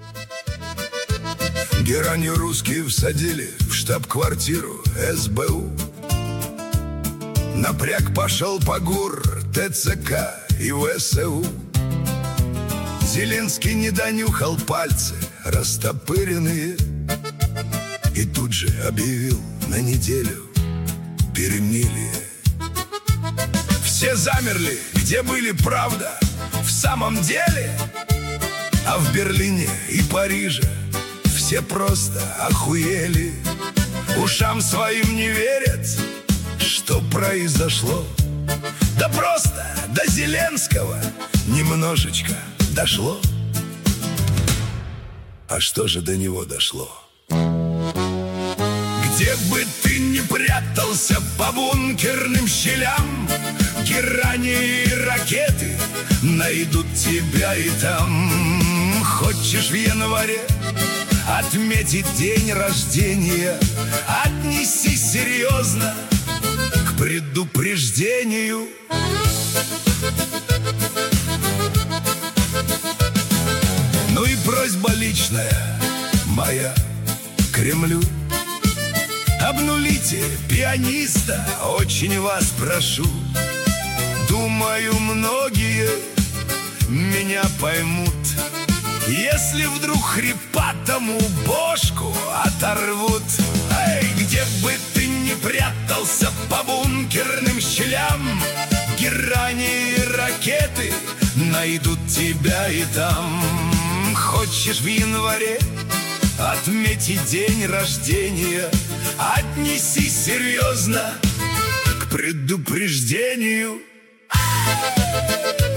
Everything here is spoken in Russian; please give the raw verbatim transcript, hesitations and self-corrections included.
Геранью русские всадили в штаб-квартиру эс бэ у. Напряг пошел по ГУР, тэ цэ ка и вэ эс у. Зеленский не донюхал пальцы растопыренные и тут же объявил на неделю перемирие. Все замерли, где были, правда, в самом деле. А в Берлине и Париже все просто охуели. Ушам своим не верят, что произошло. Да просто до Зеленского немножечко дошло. А что же до него дошло? Где бы ты ни прятался по бункерным щелям, герани и ракеты найдут тебя и там. Хочешь в январе отметить день рождения, отнесись серьезно к предупреждению. Ну и просьба личная моя Кремлю: обнулите пианиста, очень вас прошу. Думаю, многие меня поймут, если вдруг хрипатому бошку оторвут. Эй, где бы ты ни прятался по бункерным щелям, герани и ракеты найдут тебя и там. Хочешь в январе отметить день рождения, отнесись серьезно к предупреждению.